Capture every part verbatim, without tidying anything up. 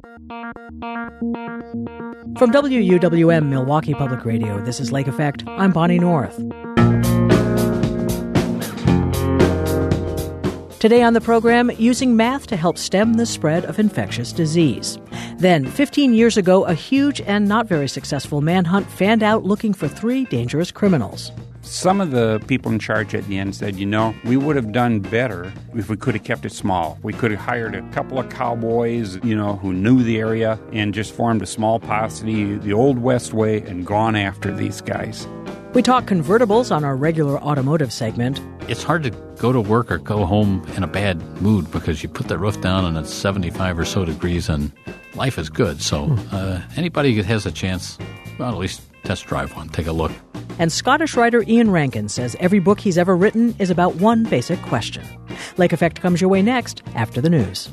From W U W M Milwaukee Public Radio, this is Lake Effect. I'm Bonnie North. Today on the program, using math to help stem the spread of infectious disease. Then, fifteen years ago, a huge and not very successful manhunt fanned out looking for three dangerous criminals. Some of the people in charge at the end said, you know, we would have done better if we could have kept it small. We could have hired a couple of cowboys, you know, who knew the area and just formed a small posse the old West way and gone after these guys. We talk convertibles on our regular automotive segment. It's hard to go to work or go home in a bad mood because you put the roof down and it's seventy-five or so degrees and life is good. So uh, anybody that has a chance, well, at least test drive one. Take a look. And Scottish writer Ian Rankin says every book he's ever written is about one basic question. Lake Effect comes your way next after the news.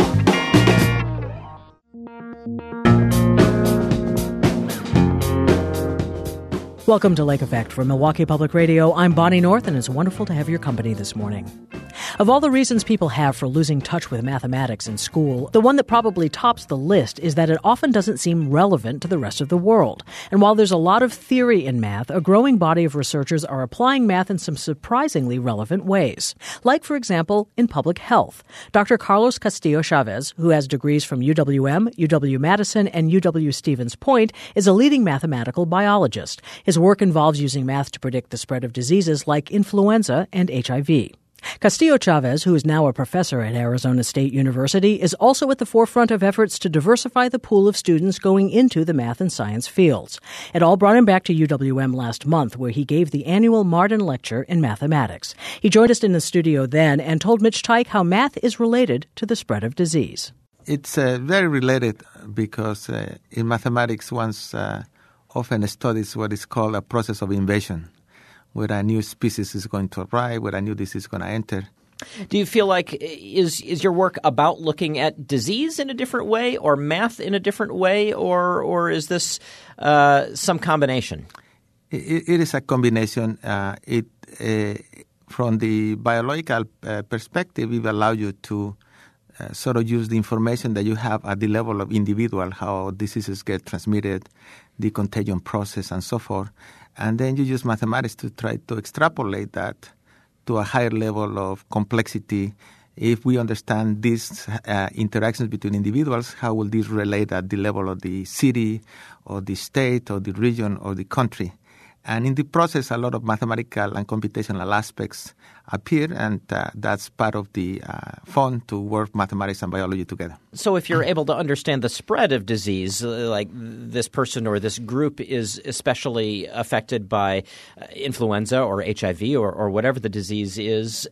Welcome to Lake Effect from Milwaukee Public Radio. I'm Bonnie North, and it's wonderful to have your company this morning. Of all the reasons people have for losing touch with mathematics in school, the one that probably tops the list is that it often doesn't seem relevant to the rest of the world. And while there's a lot of theory in math, a growing body of researchers are applying math in some surprisingly relevant ways. Like, for example, in public health. Doctor Carlos Castillo-Chavez, who has degrees from U W M, U W-Madison, and U W-Stevens Point, is a leading mathematical biologist. His work involves using math to predict the spread of diseases like influenza and H I V. Castillo-Chavez, who is now a professor at Arizona State University, is also at the forefront of efforts to diversify the pool of students going into the math and science fields. It all brought him back to U W M last month, where he gave the annual Martin Lecture in Mathematics. He joined us in the studio then and told Mitch Teich how math is related to the spread of disease. It's uh, very related because uh, in mathematics one's uh, often studies what is called a process of invasion, where a new species is going to arrive, where a new disease is going to enter. Do you feel like is is your work about looking at disease in a different way or math in a different way, or or is this uh, some combination? It, it is a combination. Uh, it uh, from the biological uh, perspective, it will allow you to uh, sort of use the information that you have at the level of individual, how diseases get transmitted, the contagion process, and so forth. And then you use mathematics to try to extrapolate that to a higher level of complexity. If we understand these uh, interactions between individuals, how will these relate at the level of the city or the state or the region or the country? And in the process, a lot of mathematical and computational aspects appear, and uh, that's part of the uh, fun to work mathematics and biology together. So if you're able to understand the spread of disease, like this person or this group is especially affected by uh, influenza or H I V or, or whatever the disease is,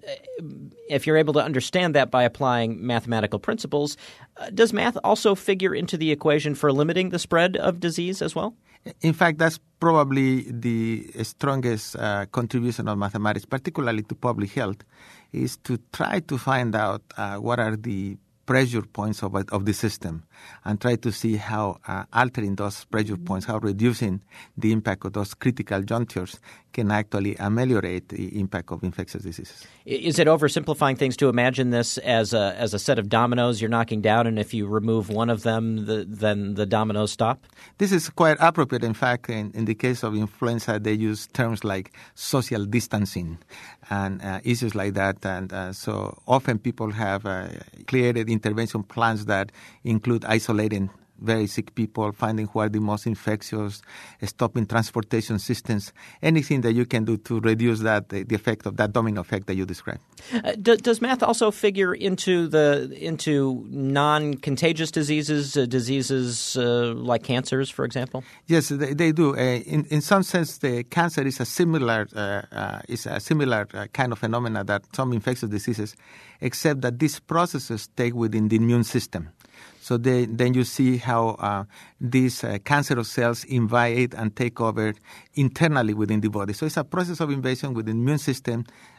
if you're able to understand that by applying mathematical principles, uh, does math also figure into the equation for limiting the spread of disease as well? In fact, that's probably the strongest uh, contribution of mathematics, particularly to public health, is to try to find out uh, what are the pressure points of, of the system and try to see how uh, altering those pressure points, how reducing the impact of those critical junctures can actually ameliorate the impact of infectious diseases. Is it oversimplifying things to imagine this as a as a set of dominoes you're knocking down, and if you remove one of them, the, then the dominoes stop? This is quite appropriate. In fact, in, in the case of influenza, they use terms like social distancing and uh, issues like that. And uh, so often people have uh, created intervention plans that include isolating very sick people, finding who are the most infectious, stopping transportation systems, anything that you can do to reduce that, the, the effect of that domino effect that you described. Uh, do, does math also figure into the into non-contagious diseases, uh, diseases uh, like cancers, for example? Yes, they, they do. Uh, in in some sense, the cancer is a similar uh, uh, is a similar uh, kind of phenomena that some infectious diseases, except that these processes take within the immune system. So they, then you see how uh, these uh, cancerous cells invade and take over internally within the body. So it's a process of invasion within the immune system,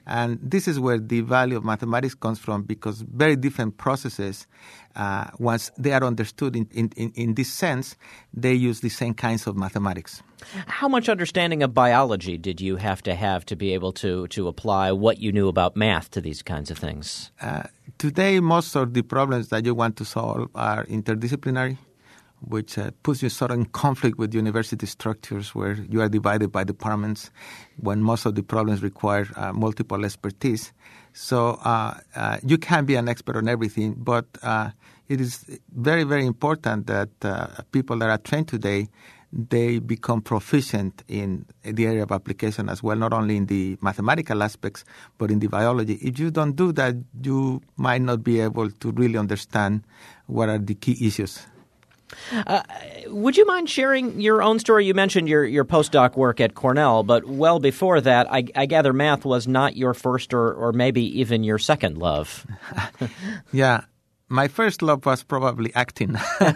And this is where the value of mathematics comes from, because very different processes, uh, once they are understood in, in, in this sense, they use the same kinds of mathematics. How much understanding of biology did you have to have to be able to, to apply what you knew about math to these kinds of things? Uh, today, most of the problems that you want to solve are interdisciplinary, which uh, puts you sort of in conflict with university structures where you are divided by departments when most of the problems require uh, multiple expertise. So uh, uh, you can be an expert on everything, but uh, it is very, very important that uh, people that are trained today, they become proficient in the area of application as well, not only in the mathematical aspects, but in the biology. If you don't do that, you might not be able to really understand what are the key issues. Uh, would you mind sharing your own story? You mentioned your, your postdoc work at Cornell, but well before that, I, I gather math was not your first or, or maybe even your second love. Yeah. My first love was probably acting.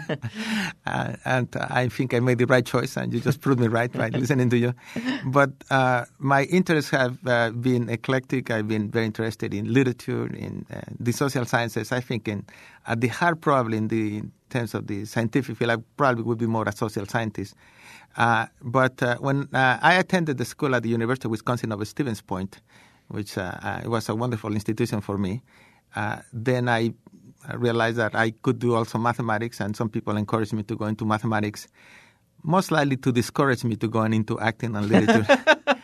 uh, and I think I made the right choice, and you just proved me right by listening to you. But uh, my interests have uh, been eclectic. I've been very interested in literature, in uh, the social sciences. I think in, at the heart, probably in the in terms of the scientific field, I probably would be more a social scientist. Uh, but uh, when uh, I attended the school at the University of Wisconsin of Stevens Point, which uh, uh, it was a wonderful institution for me, uh, then I I realized that I could do also mathematics, and some people encouraged me to go into mathematics, most likely to discourage me to going into acting and literature.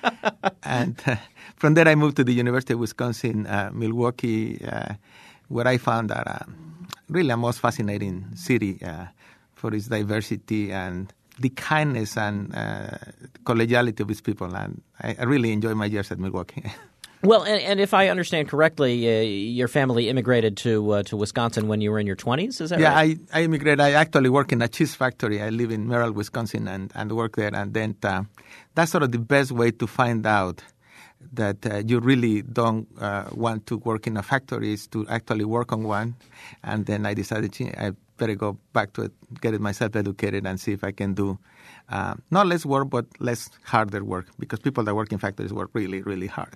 and uh, from there, I moved to the University of Wisconsin, uh, Milwaukee, uh, where I found that uh, really a most fascinating city uh, for its diversity and the kindness and uh, collegiality of its people. And I, I really enjoyed my years at Milwaukee. Well, and, and if I understand correctly, uh, your family immigrated to uh, to Wisconsin when you were in your twenties, is that yeah, right? Yeah, I, I immigrated. I actually work in a cheese factory. I live in Merrill, Wisconsin, and, and work there. And then uh, that's sort of the best way to find out that uh, you really don't uh, want to work in a factory is to actually work on one. And then I decided I better go back to it, get it myself educated, and see if I can do Uh, not less work, but less harder work, because people that work in factories work really, really hard.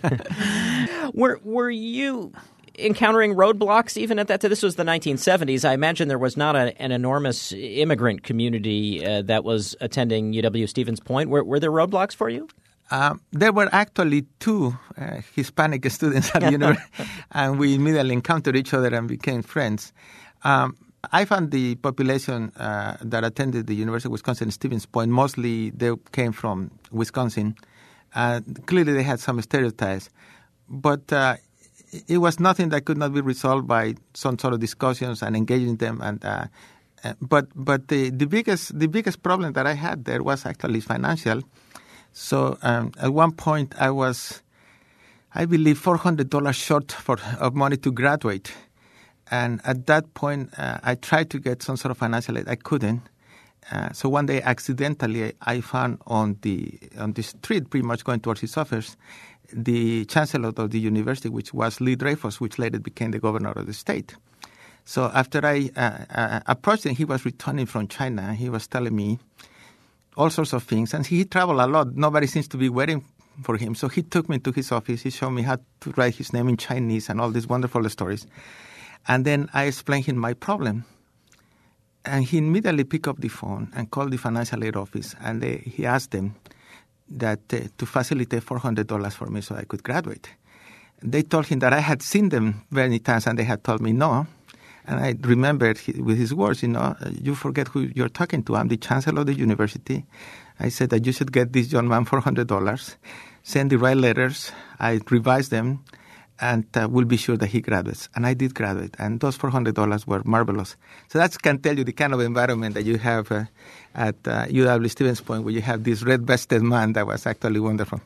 were Were you encountering roadblocks even at that time? This was the nineteen seventies. I imagine there was not a, an enormous immigrant community uh, that was attending U W Stevens Point. Were, were there roadblocks for you? Um, there were actually two uh, Hispanic students at the university, and we immediately encountered each other and became friends. Um, I found the population uh, that attended the University of Wisconsin Stevens Point, mostly they came from Wisconsin. Uh, clearly they had some stereotypes, but uh, it was nothing that could not be resolved by some sort of discussions and engaging them. And uh, uh, but but the, the biggest the biggest problem that I had there was actually financial. So um, at one point I was, I believe, four hundred dollars short for of money to graduate. And at that point, uh, I tried to get some sort of financial aid. I couldn't. Uh, so one day, accidentally, I found on the on the street, pretty much going towards his office, the chancellor of the university, which was Lee Dreyfus, which later became the governor of the state. So after I uh, uh, approached him, he was returning from China. He was telling me all sorts of things. And he traveled a lot. Nobody seems to be waiting for him. So he took me to his office. He showed me how to write his name in Chinese and all these wonderful stories. And then I explained him my problem. And he immediately picked up the phone and called the financial aid office. And they, he asked them that uh, to facilitate four hundred dollars for me so I could graduate. They told him that I had seen them many times, and they had told me no. And I remembered he, with his words, you know, you forget who you're talking to. I'm the chancellor of the university. I said that you should get this young man four hundred dollars, send the right letters. I revised them, and uh, we'll be sure that he graduates. And I did graduate, and those four hundred dollars were marvelous. So that can tell you the kind of environment that you have uh, at uh, U W Stevens Point, where you have this red-vested man that was actually wonderful.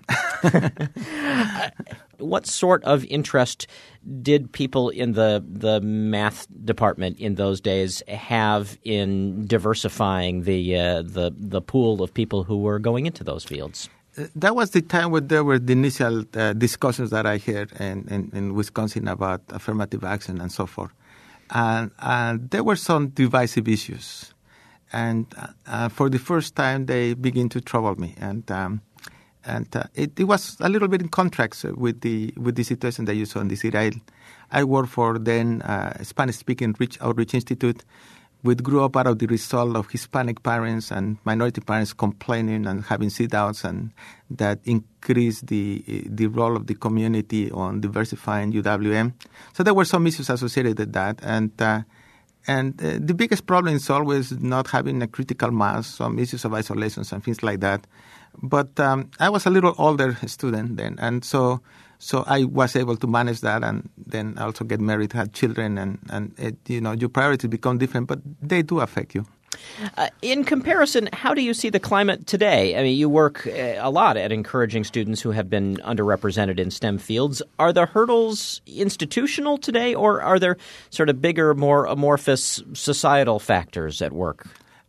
What sort of interest did people in the the math department in those days have in diversifying the uh, the the pool of people who were going into those fields? That was the time when there were the initial uh, discussions that I heard in, in, in Wisconsin about affirmative action and so forth. And, and there were some divisive issues. And uh, for the first time, they began to trouble me. And um, And uh, it, it was a little bit in contrast with the with the situation that you saw in the city. I, I worked for then uh, Spanish-speaking Rich Outreach Institute, which grew up out of the result of Hispanic parents and minority parents complaining and having sit-outs, and that increased the the role of the community on diversifying U W M. So there were some issues associated with that, and uh, and uh, the biggest problem is always not having a critical mass, some issues of isolations and things like that. But um, I was a little older student then, and so so I was able to manage that, and then also get married, had children, and and it, you know, your priorities become different, but they do affect you. Uh, in comparison, how do you see the climate today? I mean, you work uh, a lot at encouraging students who have been underrepresented in STEM fields. Are the hurdles institutional today, or are there sort of bigger, more amorphous societal factors at work?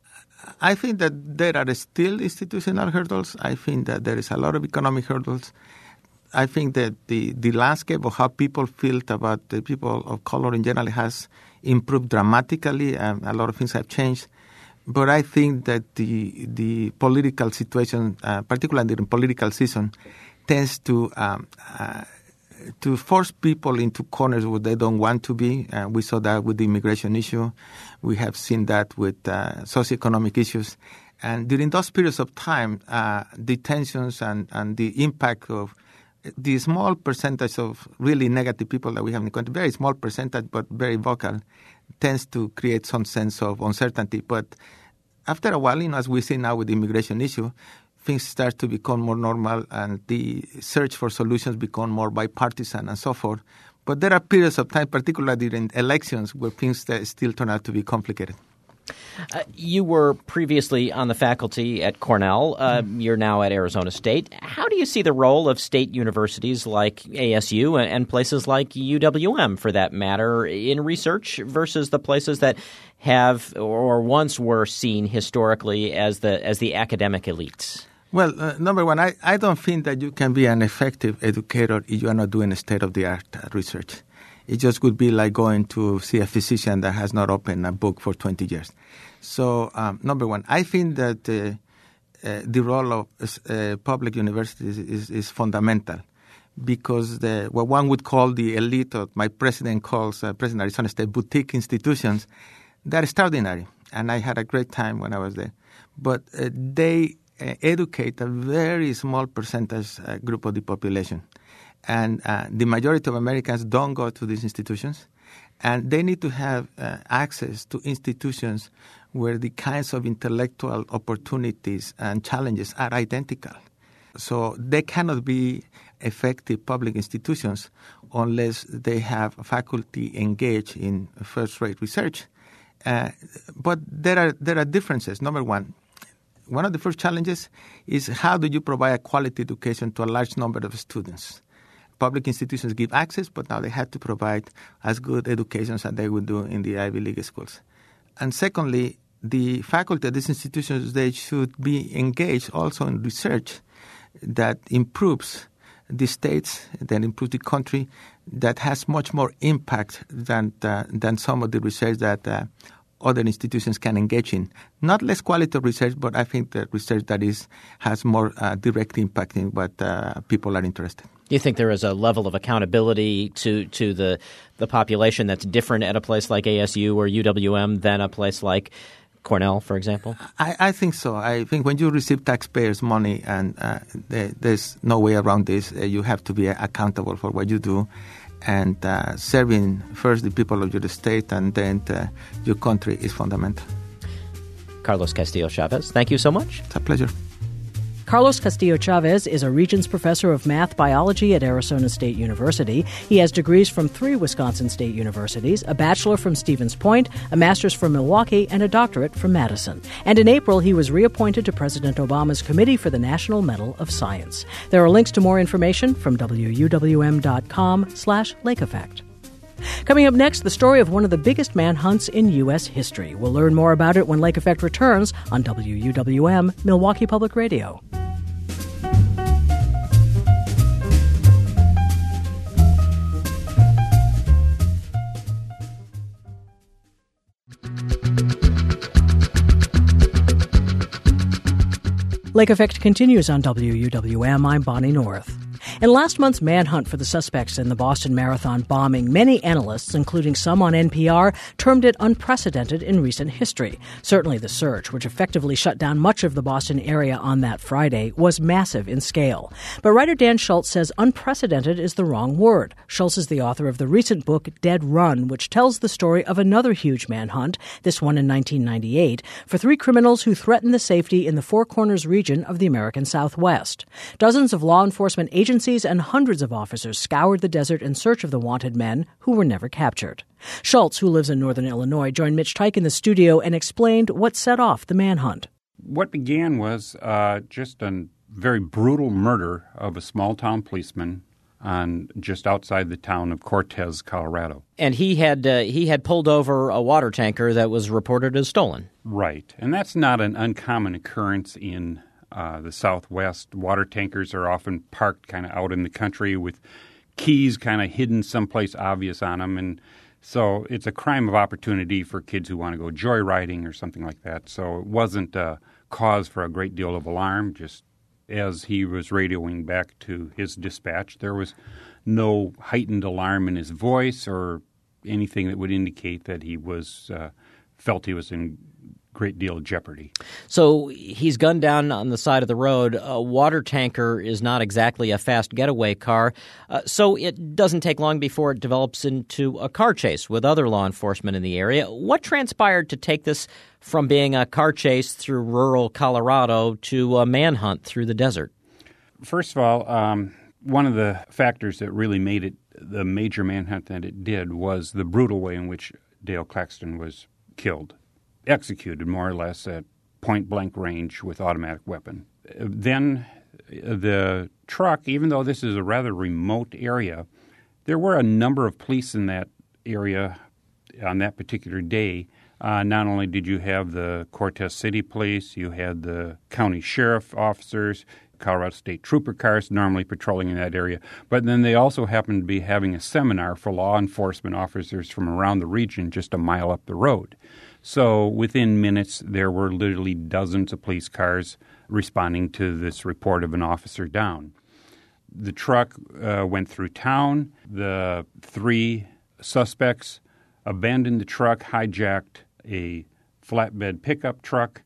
I think that there are still institutional hurdles. I think that there is a lot of economic hurdles. I think that the, the landscape of how people feel about the people of color in general has improved dramatically. Um, a lot of things have changed. But I think that the the political situation, uh, particularly in the political season, tends to um, uh, to force people into corners where they don't want to be. Uh, we saw that with the immigration issue. We have seen that with uh, socioeconomic issues. And during those periods of time, uh, the tensions and, and the impact of the small percentage of really negative people that we have in the country, very small percentage but very vocal, tends to create some sense of uncertainty. But after a while, you know, as we see now with the immigration issue, things start to become more normal and the search for solutions become more bipartisan and so forth. But there are periods of time, particularly during elections, where things still turn out to be complicated. Uh, you were previously on the faculty at Cornell. Uh, mm-hmm. You're now at Arizona State. How do you see the role of state universities like A S U and, and places like U W M, for that matter, in research versus the places that have or once were seen historically as the as the academic elites? Well, uh, number one, I, I don't think that you can be an effective educator if you are not doing state-of-the-art research. It just would be like going to see a physician that has not opened a book for twenty years. So, um, number one, I think that uh, uh, the role of uh, public universities is, is fundamental, because the, what one would call the elite, or my president calls uh, President Arizona State boutique institutions, they're extraordinary. And I had a great time when I was there. But uh, they uh, educate a very small percentage uh, group of the population. And uh, the majority of Americans don't go to these institutions, and they need to have uh, access to institutions where the kinds of intellectual opportunities and challenges are identical. So they cannot be effective public institutions unless they have faculty engaged in first-rate research. Uh, but there are there are differences. Number one, one of the first challenges is how do you provide a quality education to a large number of students? Public institutions give access, but now they have to provide as good education as they would do in the Ivy League schools. And secondly, the faculty at these institutions, they should be engaged also in research that improves the states, that improves the country, that has much more impact than uh, than some of the research that uh, other institutions can engage in. Not less quality of research, but I think the research that is has more uh, direct impact in what uh, people are interested. Do you think there is a level of accountability to, to the the population that's different at a place like A S U or U W M than a place like Cornell, for example? I, I think so. I think when you receive taxpayers' money, and uh, there, there's no way around this, uh, you have to be accountable for what you do, and uh, serving first the people of your state and then uh, your country is fundamental. Carlos Castillo-Chavez, thank you so much. It's a pleasure. Carlos Castillo-Chavez is a Regents Professor of Math Biology at Arizona State University. He has degrees from three Wisconsin State Universities, a bachelor from Stevens Point, a master's from Milwaukee, and a doctorate from Madison. And in April, he was reappointed to President Obama's Committee for the National Medal of Science. There are links to more information from W U W M dot com slash Lake Effect. Coming up next, the story of one of the biggest manhunts in U S history. We'll learn more about it when Lake Effect returns on W U W M, Milwaukee Public Radio. Lake Effect continues on W U W M. I'm Bonnie North. In last month's manhunt for the suspects in the Boston Marathon bombing, many analysts, including some on N P R, termed it unprecedented in recent history. Certainly the search, which effectively shut down much of the Boston area on that Friday, was massive in scale. But writer Dan Schultz says unprecedented is the wrong word. Schultz is the author of the recent book Dead Run, which tells the story of another huge manhunt, this one in nineteen ninety-eight, for three criminals who threatened the safety in the Four Corners region of the American Southwest. Dozens of law enforcement agencies and hundreds of officers scoured the desert in search of the wanted men who were never captured. Schultz, who lives in northern Illinois, joined Mitch Teich in the studio and explained what set off the manhunt. What began was uh, just a very brutal murder of a small-town policeman on just outside the town of Cortez, Colorado. And he had uh, he had pulled over a water tanker that was reported as stolen. Right. And that's not an uncommon occurrence in Uh, the Southwest. Water tankers are often parked kind of out in the country with keys kind of hidden someplace obvious on them. And so it's a crime of opportunity for kids who want to go joyriding or something like that. So it wasn't a cause for a great deal of alarm. Just as he was radioing back to his dispatch, there was no heightened alarm in his voice or anything that would indicate that he was uh, felt he was in great deal of jeopardy. So he's gunned down on the side of the road. A water tanker is not exactly a fast getaway car, uh, so it doesn't take long before it develops into a car chase with other law enforcement in the area. What transpired to take this from being a car chase through rural Colorado to a manhunt through the desert? First of all, um, one of the factors that really made it the major manhunt that it did was the brutal way in which Dale Claxton was killed. Executed more or less at point-blank range with automatic weapon. Then the truck, even though this is a rather remote area, there were a number of police in that area on that particular day. Uh, not only did you have the Cortez City Police, you had the county sheriff officers, Colorado State Trooper cars normally patrolling in that area, but then they also happened to be having a seminar for law enforcement officers from around the region just a mile up the road. So within minutes, there were literally dozens of police cars responding to this report of an officer down. The truck uh, went through town. The three suspects abandoned the truck, hijacked a flatbed pickup truck,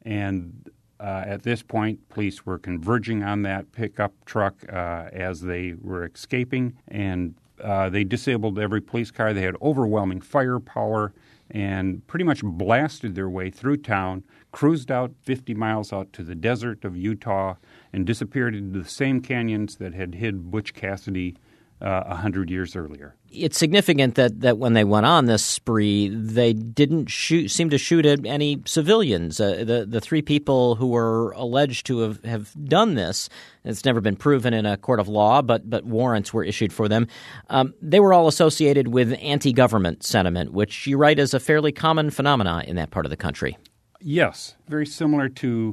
and uh, at this point, police were converging on that pickup truck uh, as they were escaping, and uh, they disabled every police car. They had overwhelming firepower and pretty much blasted their way through town, cruised out fifty miles out to the desert of Utah, and disappeared into the same canyons that had hid Butch Cassidy uh, one hundred years earlier. It's significant that, that when they went on this spree, they didn't shoot, seem to shoot at any civilians. Uh, the the three people who were alleged to have, have done this, it's never been proven in a court of law, but but warrants were issued for them. Um, they were all associated with anti-government sentiment, which you write is a fairly common phenomenon in that part of the country. Yes, very similar to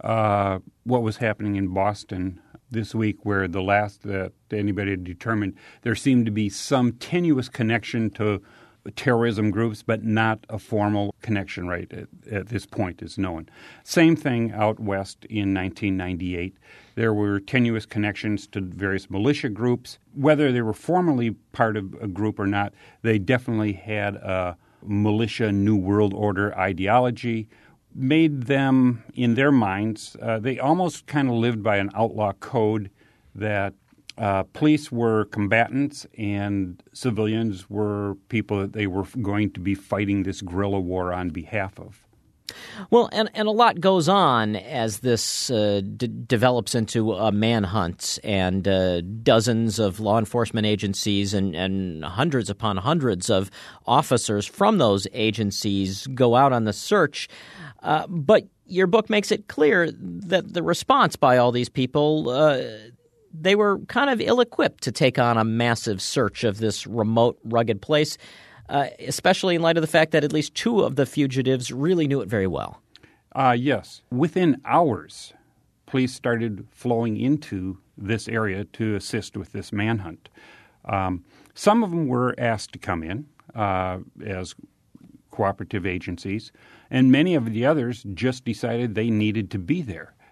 uh, what was happening in Boston this week, where the last that anybody had determined there seemed to be some tenuous connection to terrorism groups, but not a formal connection right at, at this point is known. Same thing out west in nineteen ninety-eight. There were tenuous connections to various militia groups. Whether they were formally part of a group or not, they definitely had a militia New World Order ideology, made them, in their minds, uh, they almost kind of lived by an outlaw code that uh, police were combatants and civilians were people that they were going to be fighting this guerrilla war on behalf of. Well, and, and a lot goes on as this uh, d- develops into a manhunt, and uh, dozens of law enforcement agencies and, and hundreds upon hundreds of officers from those agencies go out on the search. Uh, but your book makes it clear that the response by all these people, uh, they were kind of ill-equipped to take on a massive search of this remote, rugged place. Uh, especially in light of the fact that at least two of the fugitives really knew it very well. Uh, yes. Within hours, police started flowing into this area to assist with this manhunt. Um, some of them were asked to come in uh, as cooperative agencies, and many of the others just decided they needed to be there.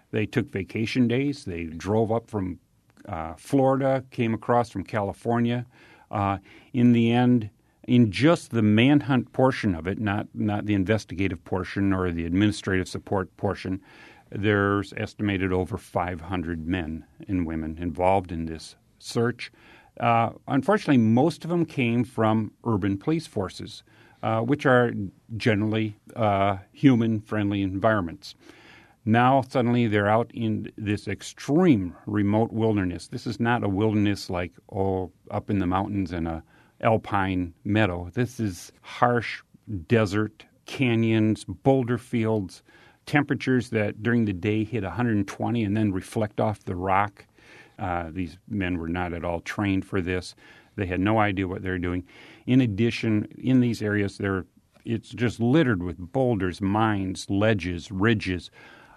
They took vacation days. They drove up from uh, Florida, came across from California. Uh, in the end, in just the manhunt portion of it, not not the investigative portion or the administrative support portion, there's estimated over five hundred men and women involved in this search. Uh, unfortunately, most of them came from urban police forces, uh, which are generally uh, human-friendly environments. Now, suddenly, they're out in this extreme remote wilderness. This is not a wilderness like, oh, up in the mountains in a alpine meadow. This is harsh desert, canyons, boulder fields, temperatures that during the day hit one hundred twenty and then reflect off the rock. Uh, these men were not at all trained for this. They had no idea what they were doing. In addition, in these areas, there it's just littered with boulders, mines, ledges, ridges,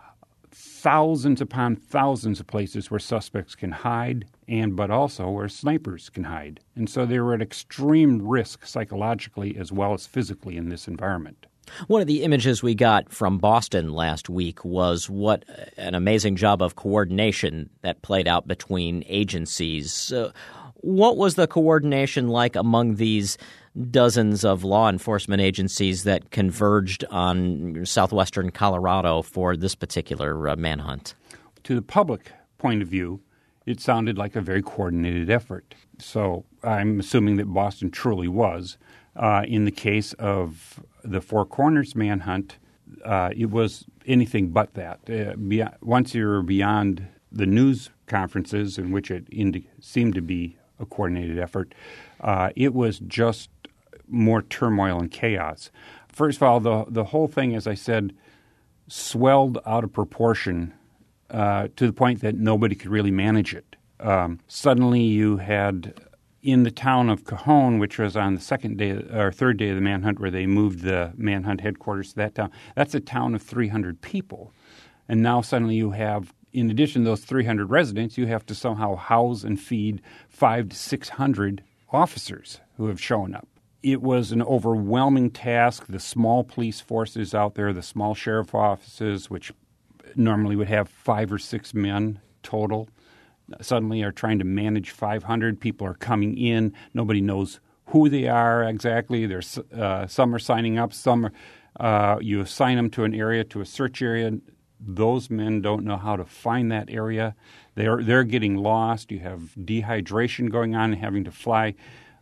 thousands upon thousands of places where suspects can hide, and but also where snipers can hide. And so they were at extreme risk psychologically as well as physically in this environment. One of the images we got from Boston last week was what an amazing job of coordination that played out between agencies. Uh, what was the coordination like among these dozens of law enforcement agencies that converged on southwestern Colorado for this particular uh, manhunt? To the public point of view, it sounded like a very coordinated effort. So I'm assuming that Boston truly was. Uh, in the case of the Four Corners manhunt, uh, it was anything but that. Uh, beyond, once you're beyond the news conferences in which it indi- seemed to be a coordinated effort, uh, it was just more turmoil and chaos. First of all, the the whole thing, as I said, swelled out of proportion uh, to the point that nobody could really manage it. Um, suddenly you had, in the town of Cajon, which was on the second day or third day of the manhunt where they moved the manhunt headquarters to that town, that's a town of three hundred people. And now suddenly you have, in addition to those three hundred residents, you have to somehow house and feed five to six hundred officers who have shown up. It was an overwhelming task. The small police forces out there, the small sheriff offices, which normally would have five or six men total, suddenly are trying to manage five hundred. People are coming in. Nobody knows who they are exactly. There's uh, some are signing up. Some are, uh, you assign them to an area, to a search area. Those men don't know how to find that area. They're they're getting lost. You have dehydration going on, and having to fly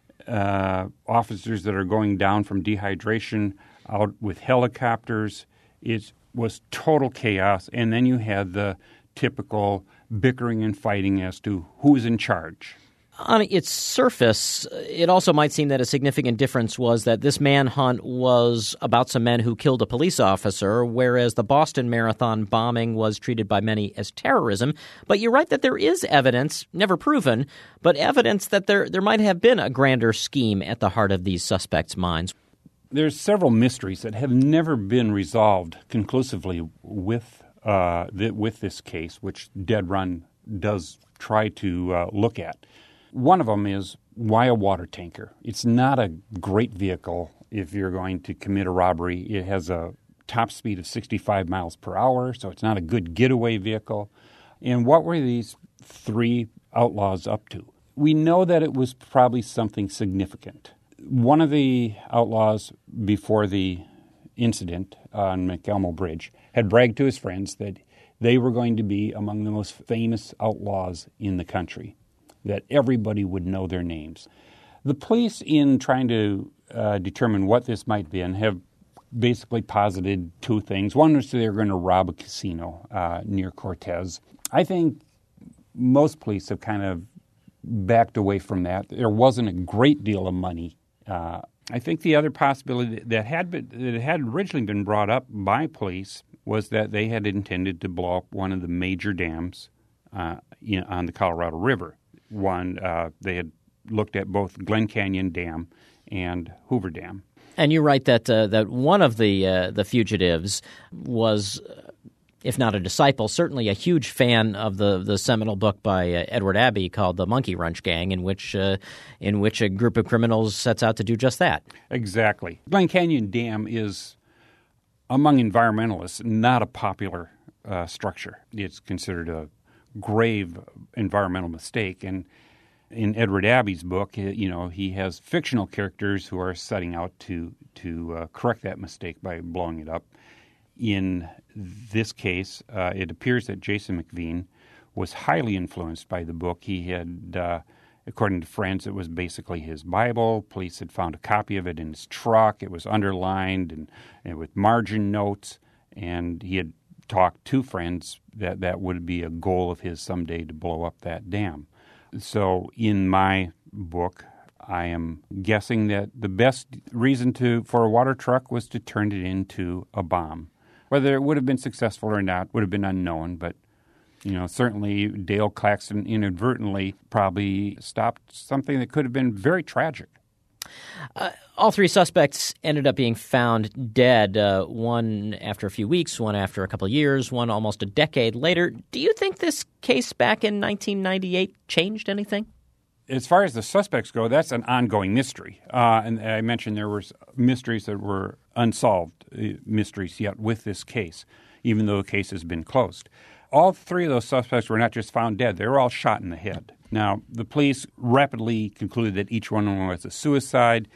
uh, officers that are going down from dehydration out with helicopters. It was total chaos. And then you had the typical bickering and fighting as to who is in charge. On its surface, it also might seem that a significant difference was that this manhunt was about some men who killed a police officer, whereas the Boston Marathon bombing was treated by many as terrorism. But you're right that there is evidence, never proven, but evidence that there, there might have been a grander scheme at the heart of these suspects' minds. There's several mysteries that have never been resolved conclusively with uh, the, with this case, which Dead Run does try to uh, look at. One of them is, why a water tanker? It's not a great vehicle if you're going to commit a robbery. It has a top speed of sixty-five miles per hour, so it's not a good getaway vehicle. And what were these three outlaws up to? We know that it was probably something significant. One of the outlaws before the incident on McElmo Bridge had bragged to his friends that they were going to be among the most famous outlaws in the country, that everybody would know their names. The police, in trying to uh, determine what this might be, and have basically posited two things. One was they were going to rob a casino uh, near Cortez. I think most police have kind of backed away from that. There wasn't a great deal of money. Uh, I think the other possibility that had been, that had originally been brought up by police was that they had intended to blow up one of the major dams uh, in, on the Colorado River. One, uh, they had looked at both Glen Canyon Dam and Hoover Dam. And you're right that uh, that one of the uh, the fugitives was, uh, if not a disciple, certainly a huge fan of the, the seminal book by uh, Edward Abbey called The Monkey Wrench Gang, in which uh, in which a group of criminals sets out to do just that. Exactly. Glen Canyon Dam is, among environmentalists, not a popular uh, structure. It's considered a grave environmental mistake. And in Edward Abbey's book, you know, he has fictional characters who are setting out to to uh, correct that mistake by blowing it up. In this case, uh, it appears that Jason McVean was highly influenced by the book. He had, uh, according to friends, it was basically his Bible. Police had found a copy of it in his truck. It was underlined and, and with margin notes, and he had talked to friends that that would be a goal of his someday to blow up that dam. So in my book, I am guessing that the best reason to for a water truck was to turn it into a bomb. Whether it would have been successful or not would have been unknown, but you know, certainly Dale Claxton inadvertently probably stopped something that could have been very tragic. Uh, all three suspects ended up being found dead, uh, one after a few weeks, one after a couple of years, one almost a decade later. Do you think this case back in nineteen ninety-eight changed anything? As far as the suspects go, that's an ongoing mystery. Uh, and I mentioned there were mysteries that were unsolved uh, mysteries yet with this case, even though the case has been closed. All three of those suspects were not just found dead. They were all shot in the head. Now, the police rapidly concluded that each one of them was a suicide.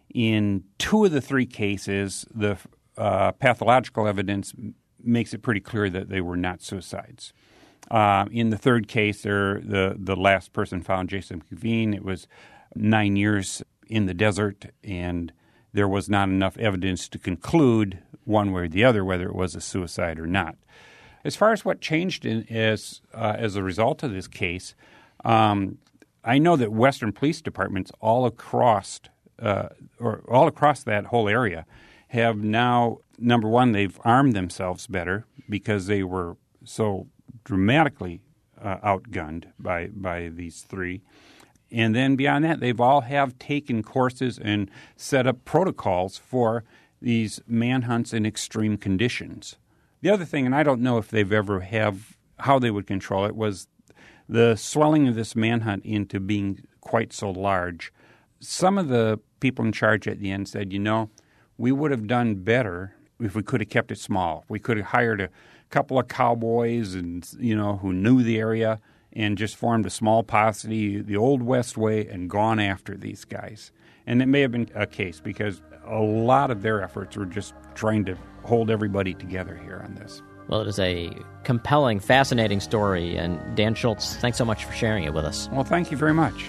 In two of the three cases, the uh, pathological evidence makes it pretty clear that they were not suicides. Uh, in the third case, there, the, the last person found, Jason McVean, it was nine years in the desert, and there was not enough evidence to conclude one way or the other whether it was a suicide or not. As far as what changed in, as uh, as a result of this case, um, I know that Western police departments all across uh, or all across that whole area have now, number one, they've armed themselves better because they were so dramatically uh, outgunned by by these three. And then beyond that, they've all have taken courses and set up protocols for these manhunts in extreme conditions. The other thing, and I don't know if they've ever have how they would control it, was the swelling of this manhunt into being quite so large. Some of the people in charge at the end said, you know, we would have done better if we could have kept it small. We could have hired a couple of cowboys and you know who knew the area and just formed a small posse the old West way and gone after these guys. And it may have been a case because a lot of their efforts were just trying to hold everybody together here on this. Well, it is a compelling, fascinating story. And Dan Schultz, thanks so much for sharing it with us. Well, thank you very much.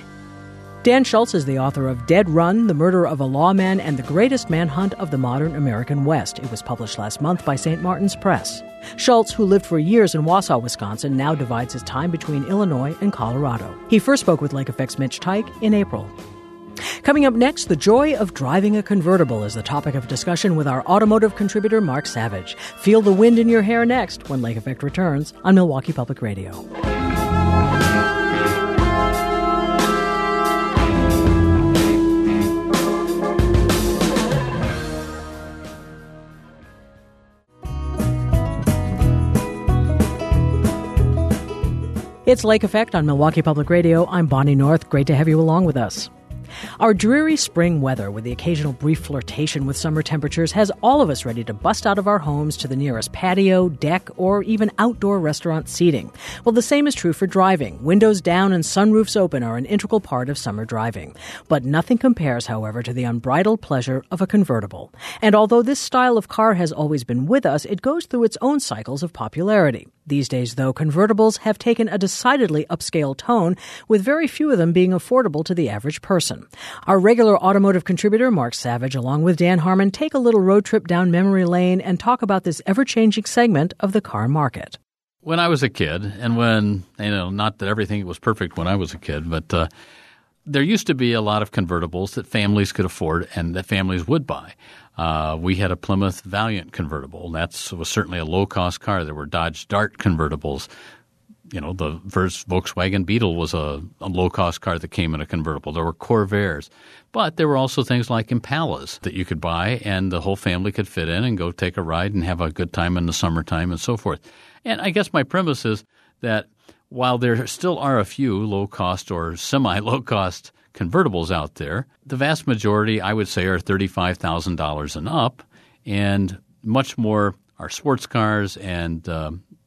Dan Schultz is the author of Dead Run, The Murder of a Lawman and the Greatest Manhunt of the Modern American West. It was published last month by Saint Martin's Press. Schultz, who lived for years in Wausau, Wisconsin, now divides his time between Illinois and Colorado. He first spoke with Lake Effect's Mitch Teich in April. Coming up next, the joy of driving a convertible is the topic of discussion with our automotive contributor, Mark Savage. Feel the wind in your hair next when Lake Effect returns on Milwaukee Public Radio. It's Lake Effect on Milwaukee Public Radio. I'm Bonnie North. Great to have you along with us. Our dreary spring weather, with the occasional brief flirtation with summer temperatures, has all of us ready to bust out of our homes to the nearest patio, deck, or even outdoor restaurant seating. Well, the same is true for driving. Windows down and sunroofs open are an integral part of summer driving. But nothing compares, however, to the unbridled pleasure of a convertible. And although this style of car has always been with us, it goes through its own cycles of popularity. These days, though, convertibles have taken a decidedly upscale tone, with very few of them being affordable to the average person. Our regular automotive contributor, Mark Savage, along with Dan Harmon, take a little road trip down memory lane and talk about this ever-changing segment of the car market. When I was a kid, and when, you know, not that everything was perfect when I was a kid, but uh, there used to be a lot of convertibles that families could afford and that families would buy. Uh, we had a Plymouth Valiant convertible. That was certainly a low-cost car. There were Dodge Dart convertibles. You know, the first Volkswagen Beetle was a, a low-cost car that came in a convertible. There were Corvairs. But there were also things like Impalas that you could buy, and the whole family could fit in and go take a ride and have a good time in the summertime and so forth. And I guess my premise is that while there still are a few low-cost or semi-low-cost convertibles out there, the vast majority, I would say, are thirty-five thousand dollars and up, and much more are sports cars and uh,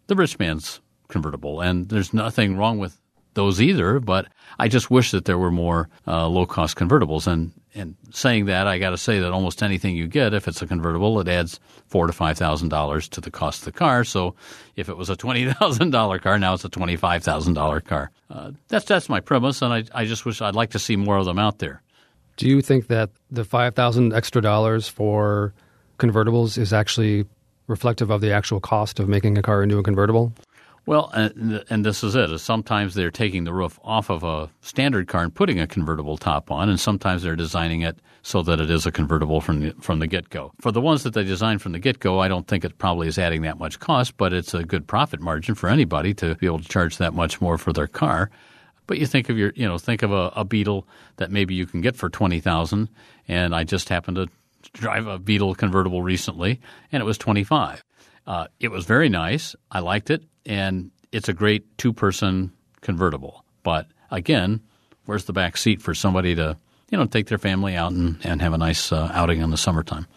the rich man's convertible, and there's nothing wrong with those either, but I just wish that there were more uh, low-cost convertibles. And, and saying that, I got to say that almost anything you get, if it's a convertible, it adds four to five thousand dollars to the cost of the car. So if it was a twenty thousand dollars car, now it's a twenty-five thousand dollars car. Uh, that's that's my premise, and I, I just wish I'd like to see more of them out there. Do you think that the five thousand extra dollars for convertibles is actually reflective of the actual cost of making a car into a convertible? Well, and, and this is it. Sometimes they're taking the roof off of a standard car and putting a convertible top on, and sometimes they're designing it so that it is a convertible from the, from the get-go. For the ones that they design from the get-go, I don't think it probably is adding that much cost, but it's a good profit margin for anybody to be able to charge that much more for their car. But you think of your, you know, think of a, a Beetle that maybe you can get for twenty thousand dollars, and I just happened to drive a Beetle convertible recently, and it was twenty-five. Uh, it was very nice. I liked it, and it's a great two-person convertible. But again, where's the back seat for somebody to, you know, take their family out and, and have a nice uh, outing in the summertime?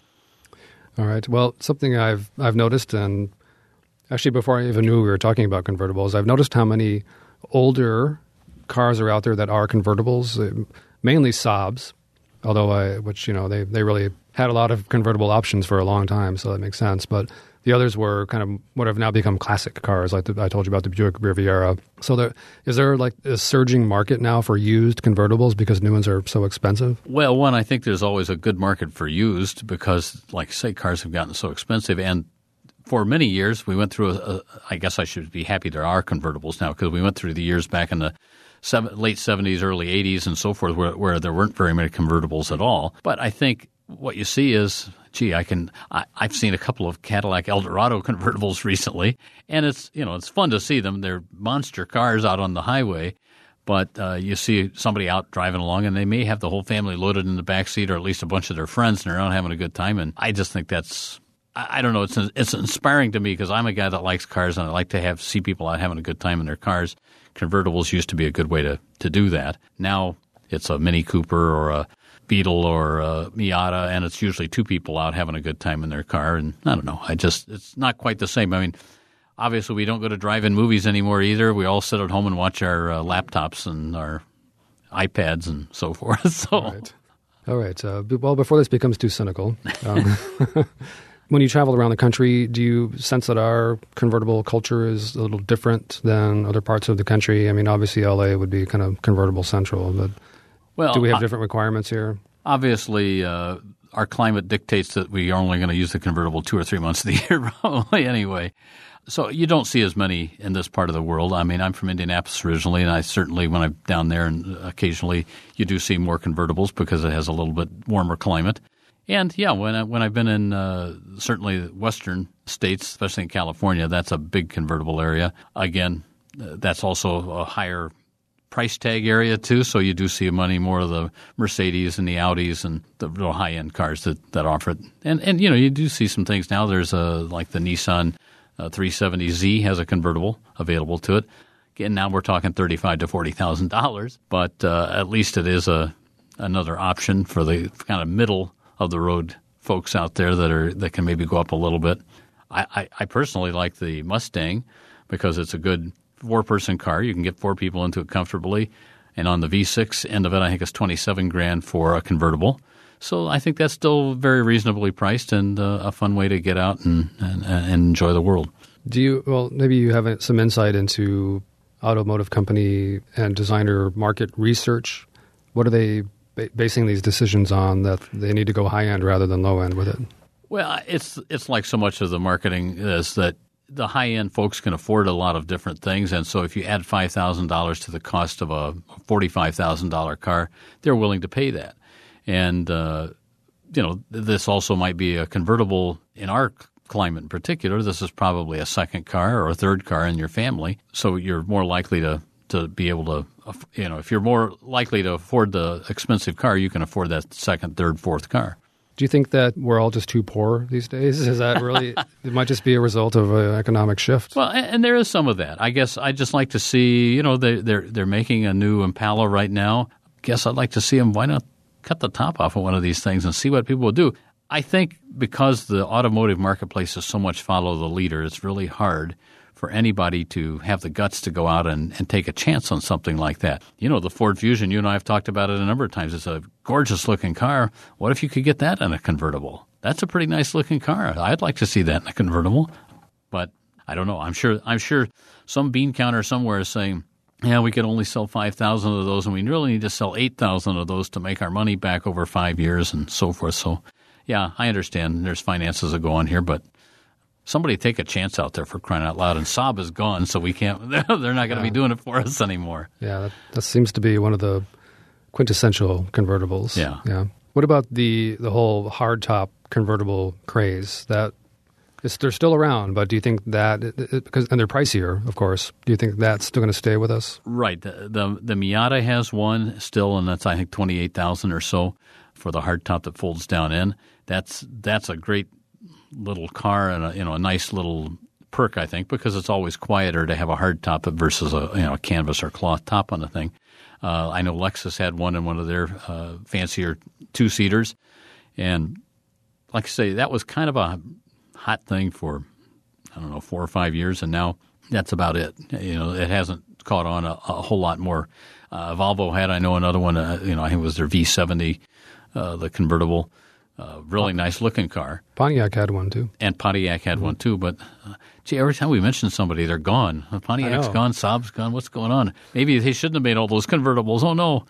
All right. Well, something I've I've noticed, and actually before I even knew we were talking about convertibles, I've noticed how many older cars are out there that are convertibles, uh, mainly Saabs, although I, which, you know, they, they really had a lot of convertible options for a long time, so that makes sense. But the others were kind of what have now become classic cars, like the, I told you about the Buick Riviera. So there, is there like a surging market now for used convertibles because new ones are so expensive? Well, one, I think there's always a good market for used because, like I say, cars have gotten so expensive. And for many years, we went through, a, a, I guess I should be happy there are convertibles now because we went through the years back in the seven, late seventies, early eighties and so forth where, where there weren't very many convertibles at all. But I think what you see is, gee, I can. I, I've seen a couple of Cadillac Eldorado convertibles recently, and it's you know it's fun to see them. They're monster cars out on the highway, but uh, you see somebody out driving along, and they may have the whole family loaded in the back seat, or at least a bunch of their friends, and they're out having a good time. And I just think that's. I, I don't know. It's it's inspiring to me because I'm a guy that likes cars, and I like to have see people out having a good time in their cars. Convertibles used to be a good way to to do that. Now it's a Mini Cooper or a Beetle or a Miata, and it's usually two people out having a good time in their car. And I don't know. I just it's not quite the same. I mean, obviously we don't go to drive-in movies anymore either. We all sit at home and watch our uh, laptops and our iPads and so forth. So, all right. All right. Uh, well, before this becomes too cynical, um, when you travel around the country, do you sense that our convertible culture is a little different than other parts of the country? I mean, obviously L A would be kind of convertible central, but well, do we have different requirements here? Obviously, uh, our climate dictates that we are only going to use the convertible two or three months of the year probably anyway. So you don't see as many in this part of the world. I mean, I'm from Indianapolis originally, and I certainly, when I'm down there, and occasionally you do see more convertibles because it has a little bit warmer climate. And, yeah, when, I, when I've been in uh, certainly western states, especially in California, that's a big convertible area. Again, uh, that's also a higher price tag area too, so you do see money more of the Mercedes and the Audis and the real high-end cars that, that offer it. And, and, you know, you do see some things now. There's a, like the Nissan uh, three seventy Z has a convertible available to it. Again, now we're talking thirty-five thousand to forty thousand dollars, but uh, at least it is a another option for the kind of middle of the road folks out there that are that can maybe go up a little bit. I, I, I personally like the Mustang because it's a good four-person car. You can get four people into it comfortably. And on the V six end of it, I think it's twenty-seven grand for a convertible. So I think that's still very reasonably priced and uh, a fun way to get out and, and, and enjoy the world. Do you, well, maybe you have some insight into automotive company and designer market research. What are they ba- basing these decisions on that they need to go high-end rather than low-end with it? Well, it's it's like so much of the marketing is that the high-end folks can afford a lot of different things, and so if you add five thousand dollars to the cost of a forty-five thousand dollars car, they're willing to pay that. And, uh, you know, this also might be a convertible in our climate in particular. This is probably a second car or a third car in your family, so you're more likely to, to be able to, you know, if you're more likely to afford the expensive car, you can afford that second, third, fourth car. Do you think that we're all just too poor these days? Is that really – it might just be a result of an economic shift? Well, and, and there is some of that. I guess I'd just like to see – you know, they, they're they're making a new Impala right now. I guess I'd like to see them – why not cut the top off of one of these things and see what people will do? I think because the automotive marketplace is so much follow the leader, it's really hard for anybody to have the guts to go out and, and take a chance on something like that. You know, the Ford Fusion, you and I have talked about it a number of times. It's a gorgeous-looking car. What if you could get that in a convertible? That's a pretty nice-looking car. I'd like to see that in a convertible. But I don't know. I'm sure I'm sure some bean counter somewhere is saying, yeah, we could only sell five thousand of those, and we really need to sell eight thousand of those to make our money back over five years and so forth. So, yeah, I understand there's finances that go on here, but somebody take a chance out there, for crying out loud. And Saab is gone, so we can't. They're not going to yeah. be doing it for us anymore. Yeah, that, that seems to be one of the quintessential convertibles. Yeah, yeah. What about the the whole hardtop convertible craze? That is, they're still around, but do you think that it, it, because and they're pricier, of course? Do you think that's still going to stay with us? Right. The the, the Miata has one still, and that's I think twenty eight thousand or so for the hardtop that folds down in. That's that's a great little car and a, you know a nice little perk, I think, because it's always quieter to have a hard top versus a you know a canvas or cloth top on the thing. Uh, I know Lexus had one in one of their uh, fancier two seaters, and like I say, that was kind of a hot thing for I don't know four or five years, and now that's about it. You know, it hasn't caught on a, a whole lot more. Uh, Volvo had, I know, another one. Uh, you know, I think it was their V seventy, uh, the convertible. Uh, really nice looking car. Pontiac had one too. And Pontiac had mm-hmm. one too. But, uh, gee, every time we mention somebody, they're gone. Pontiac's gone, Saab's gone. What's going on? Maybe they shouldn't have made all those convertibles. Oh, no.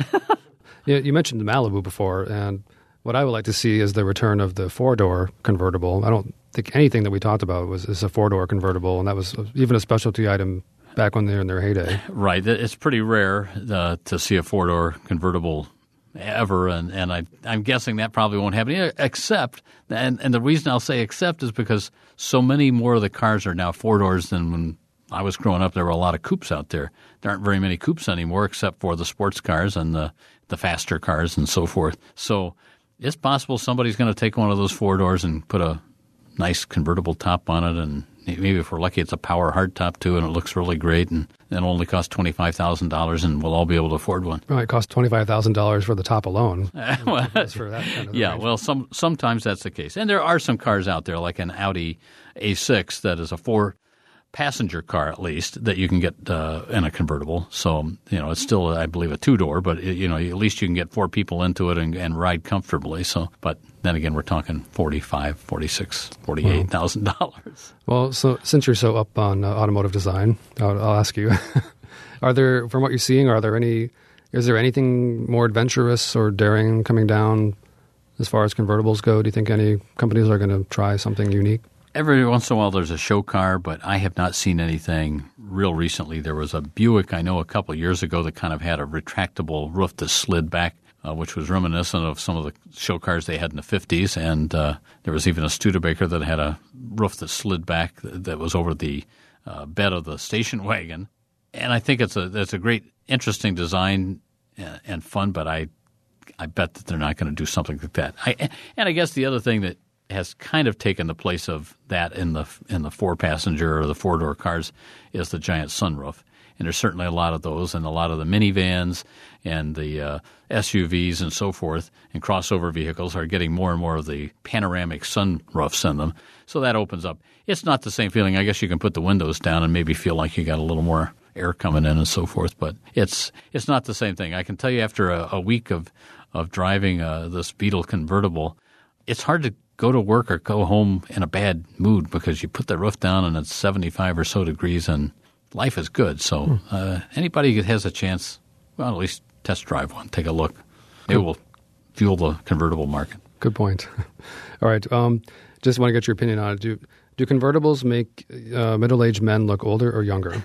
Yeah, you mentioned the Malibu before, and what I would like to see is the return of the four-door convertible. I don't think anything that we talked about was is a four-door convertible, and that was even a specialty item back when they were in their heyday. Right. It's pretty rare uh, to see a four-door convertible ever, and, and I, I'm guessing that probably won't happen, except, and, and the reason I'll say except is because so many more of the cars are now four-doors than when I was growing up. There were a lot of coupes out there. There aren't very many coupes anymore except for the sports cars and the, the faster cars and so forth. So it's possible somebody's going to take one of those four-doors and put a nice convertible top on it, and maybe if we're lucky it's a power hardtop too, and it looks really great, and it'll only cost twenty-five thousand dollars, and we'll all be able to afford one. Well, it costs twenty-five thousand dollars for the top alone. well, for that kind of yeah, range. well, some sometimes that's the case. And there are some cars out there, like an Audi A six that is a four-passenger car at least, that you can get uh, in a convertible. So, you know, it's still, I believe, a two-door, but, it, you know, at least you can get four people into it and, and ride comfortably. So, but then again, we're talking forty-five, forty-six, forty-eight thousand dollars. Well, so since you're so up on uh, automotive design, I'll, I'll ask you: Are there, from what you're seeing, are there any? Is there anything more adventurous or daring coming down as far as convertibles go? Do you think any companies are going to try something unique? Every once in a while, there's a show car, but I have not seen anything real recently. There was a Buick I know a couple of years ago that kind of had a retractable roof that slid back, Uh, which was reminiscent of some of the show cars they had in the fifties. And uh, there was even a Studebaker that had a roof that slid back that was over the uh, bed of the station wagon. And I think it's a it's a great, interesting design and, and fun, but I I bet that they're not going to do something like that. I, and I guess the other thing that has kind of taken the place of that in the in the four-passenger or the four-door cars is the giant sunroof. And there's certainly a lot of those, and a lot of the minivans and the uh, S U Vs and so forth and crossover vehicles are getting more and more of the panoramic sunroofs in them. So that opens up. It's not the same feeling. I guess you can put the windows down and maybe feel like you got a little more air coming in and so forth, but it's it's not the same thing. I can tell you after a, a week of, of driving uh, this Beetle convertible, it's hard to go to work or go home in a bad mood because you put the roof down and it's seventy-five or so degrees and life is good. So uh, anybody that has a chance, well, at least test drive one. Take a look. It will fuel the convertible market. Good point. All right. Um, just want to get your opinion on it. Do, do convertibles make uh, middle-aged men look older or younger?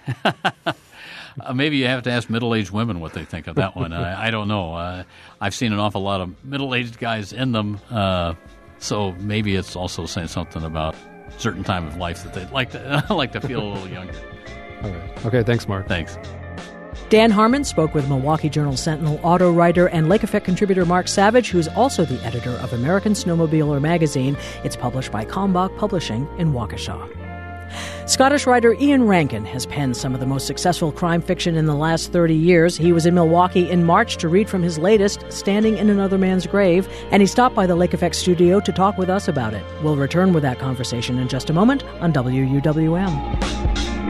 uh, maybe you have to ask middle-aged women what they think of that one. I, I don't know. Uh, I've seen an awful lot of middle-aged guys in them. Uh, so maybe it's also saying something about a certain time of life that they'd like to, like to feel a little younger. All right. Okay, thanks, Mark. Thanks. Dan Harmon spoke with Milwaukee Journal-Sentinel auto writer and Lake Effect contributor Mark Savage, who's also the editor of American Snowmobiler magazine. It's published by Kalmbach Publishing in Waukesha. Scottish writer Ian Rankin has penned some of the most successful crime fiction in the last thirty years. He was in Milwaukee in March to read from his latest, Standing in Another Man's Grave, and he stopped by the Lake Effect studio to talk with us about it. We'll return with that conversation in just a moment on W U W M.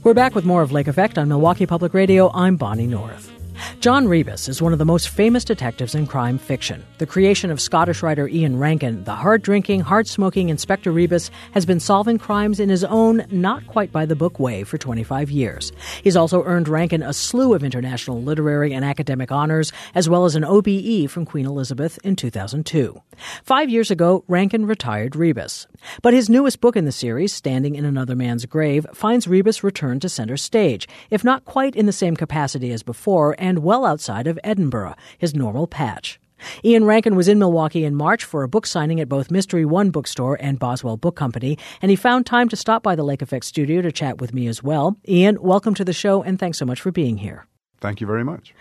We're back with more of Lake Effect on Milwaukee Public Radio. I'm Bonnie North. John Rebus is one of the most famous detectives in crime fiction. The creation of Scottish writer Ian Rankin, the hard-drinking, hard-smoking Inspector Rebus has been solving crimes in his own, not-quite-by-the-book way for twenty-five years. He's also earned Rankin a slew of international literary and academic honors, as well as an O B E from Queen Elizabeth in two thousand two. Five years ago, Rankin retired Rebus. But his newest book in the series, Standing in Another Man's Grave, finds Rebus returned to center stage, if not quite in the same capacity as before, and well outside of Edinburgh, his normal patch. Ian Rankin was in Milwaukee in March for a book signing at both Mystery One Bookstore and Boswell Book Company, and he found time to stop by the Lake Effect studio to chat with me as well. Ian, welcome to the show, and thanks so much for being here. Thank you very much.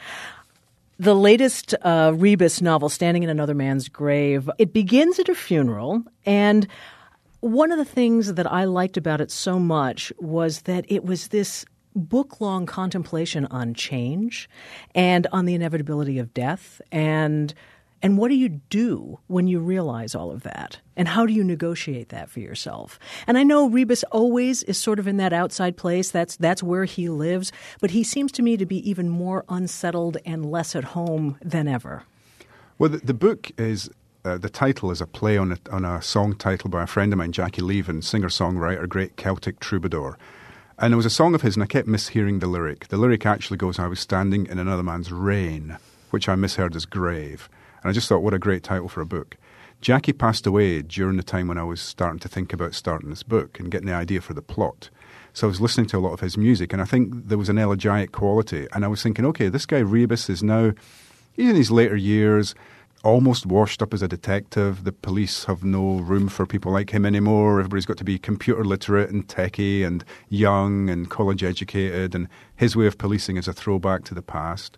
The latest uh, Rebus novel, Standing in Another Man's Grave, it begins at a funeral, and one of the things that I liked about it so much was that it was this book-long contemplation on change and on the inevitability of death, and and what do you do when you realize all of that? And how do you negotiate that for yourself? And I know Rebus always is sort of in that outside place. That's that's where he lives. But he seems to me to be even more unsettled and less at home than ever. Well, the, the book is, uh, the title is a play on a, on a song title by a friend of mine, Jackie Leaven, singer-songwriter, great Celtic troubadour. And there was a song of his, and I kept mishearing the lyric. The lyric actually goes, I was standing in another man's rain, which I misheard as grave. And I just thought, what a great title for a book. Jackie passed away during the time when I was starting to think about starting this book and getting the idea for the plot. So I was listening to a lot of his music, and I think there was an elegiac quality. And I was thinking, okay, this guy Rebus is now, he's in his later years, almost washed up as a detective. The police have no room for people like him anymore. Everybody's got to be computer literate and techie and young and college educated, and his way of policing is a throwback to the past.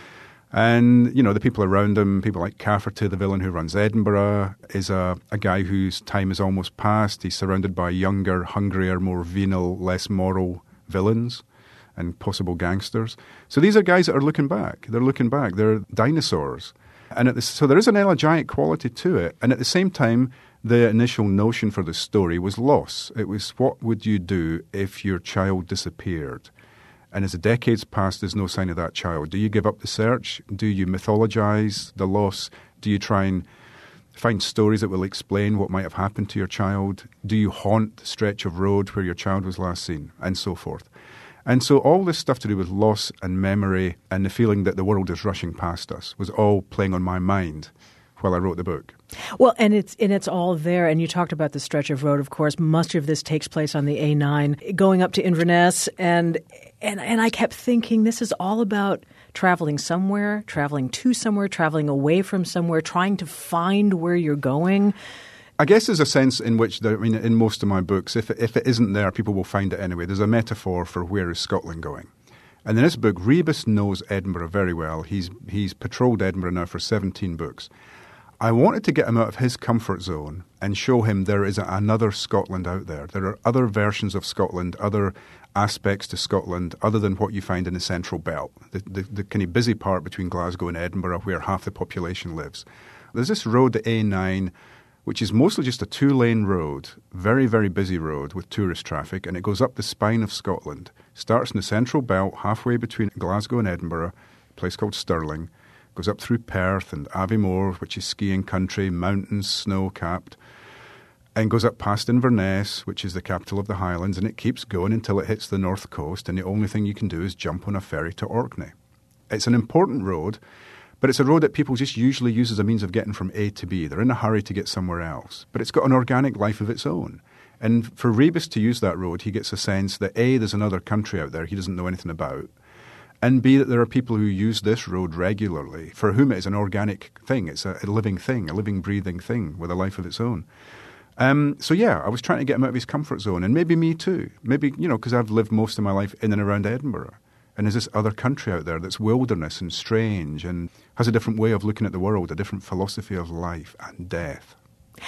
And, you know, the people around him, people like Cafferty, the villain who runs Edinburgh, is a, a guy whose time is almost past. He's surrounded by younger, hungrier, more venal, less moral villains and possible gangsters. So these are guys that are looking back. They're looking back. They're dinosaurs. And at the, so there is an elegiac quality to it. And at the same time, the initial notion for the story was loss. It was, what would you do if your child disappeared? And as the decades passed, there's no sign of that child. Do you give up the search? Do you mythologize the loss? Do you try and find stories that will explain what might have happened to your child? Do you haunt the stretch of road where your child was last seen? And so forth. And so all this stuff to do with loss and memory and the feeling that the world is rushing past us was all playing on my mind while I wrote the book. Well, and it's and it's all there. And you talked about the stretch of road, of course. Much of this takes place on the A nine, going up to Inverness. And, and, and I kept thinking this is all about traveling somewhere, traveling to somewhere, traveling away from somewhere, trying to find where you're going. I guess there's a sense in which, there, I mean, in most of my books, if it, if it isn't there, people will find it anyway. There's a metaphor for where is Scotland going. And in this book, Rebus knows Edinburgh very well. He's he's patrolled Edinburgh now for seventeen books. I wanted to get him out of his comfort zone and show him there is a, another Scotland out there. There are other versions of Scotland, other aspects to Scotland, other than what you find in the Central Belt, the, the, the kind of busy part between Glasgow and Edinburgh where half the population lives. There's this road, the A nine, which is mostly just a two-lane road, very, very busy road with tourist traffic, and it goes up the spine of Scotland, starts in the Central Belt, halfway between Glasgow and Edinburgh, a place called Stirling, goes up through Perth and Aviemore, which is skiing country, mountains, snow-capped, and goes up past Inverness, which is the capital of the Highlands, and it keeps going until it hits the north coast, and the only thing you can do is jump on a ferry to Orkney. It's an important road, but it's a road that people just usually use as a means of getting from A to B. They're in a hurry to get somewhere else. But it's got an organic life of its own. And for Rebus to use that road, he gets a sense that A, there's another country out there he doesn't know anything about, and B, that there are people who use this road regularly, for whom it is an organic thing. It's a, a living thing, a living, breathing thing with a life of its own. Um, so, yeah, I was trying to get him out of his comfort zone, and maybe me too. Maybe, you know, because I've lived most of my life in and around Edinburgh. And there's this other country out there that's wilderness and strange and has a different way of looking at the world, a different philosophy of life and death.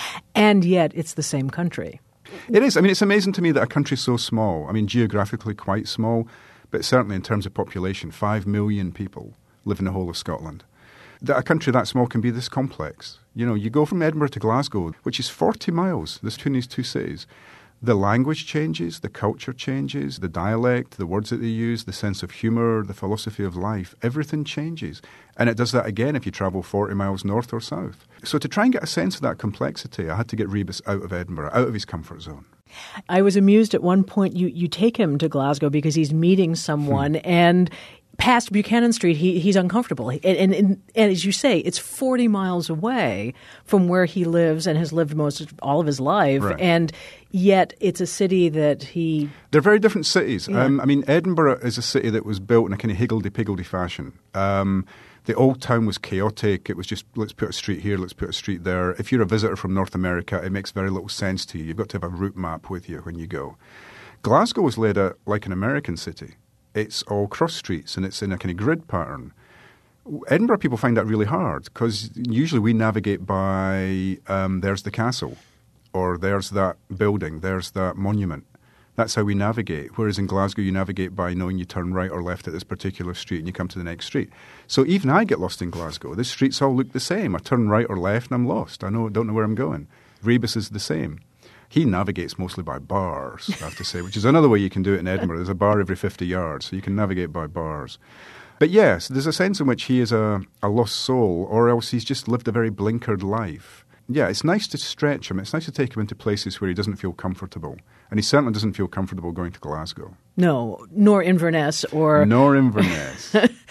And yet it's the same country. It is. I mean, it's amazing to me that a country so small, I mean, geographically quite small, but certainly in terms of population, five million people live in the whole of Scotland. That a country that small can be this complex. You know, you go from Edinburgh to Glasgow, which is forty miles between these two cities. the language changes, the culture changes, the dialect, the words that they use, the sense of humour, the philosophy of life, everything changes. And it does that again if you travel forty miles north or south. So to try and get a sense of that complexity, I had to get Rebus out of Edinburgh, out of his comfort zone. I was amused at one point you, you take him to Glasgow because he's meeting someone Hmm. and past Buchanan Street, he, he's uncomfortable. And, and, and, and as you say, it's forty miles away from where he lives and has lived most of, all of his life. Right. And yet it's a city that he... They're very different cities. Yeah. Um, I mean, Edinburgh is a city that was built in a kind of higgledy-piggledy fashion. Um, the old town was chaotic. It was just, let's put a street here, let's put a street there. If you're a visitor from North America, it makes very little sense to you. You've got to have a route map with you when you go. Glasgow was laid out like an American city. It's all cross streets and it's in a kind of grid pattern. Edinburgh people find that really hard because usually we navigate by um, there's the castle or there's that building, there's that monument. That's how we navigate. Whereas in Glasgow you navigate by knowing you turn right or left at this particular street and you come to the next street. So even I get lost in Glasgow. The streets all look the same. I turn right or left and I'm lost. I know, don't know where I'm going. Rebus is the same. He navigates mostly by bars, I have to say, which is another way you can do it in Edinburgh. There's a bar every fifty yards, so you can navigate by bars. But yes, there's a sense in which he is a, a lost soul, or else he's just lived a very blinkered life. Yeah, it's nice to stretch him. It's nice to take him into places where he doesn't feel comfortable. And he certainly doesn't feel comfortable going to Glasgow. No, nor Inverness or... Nor Inverness.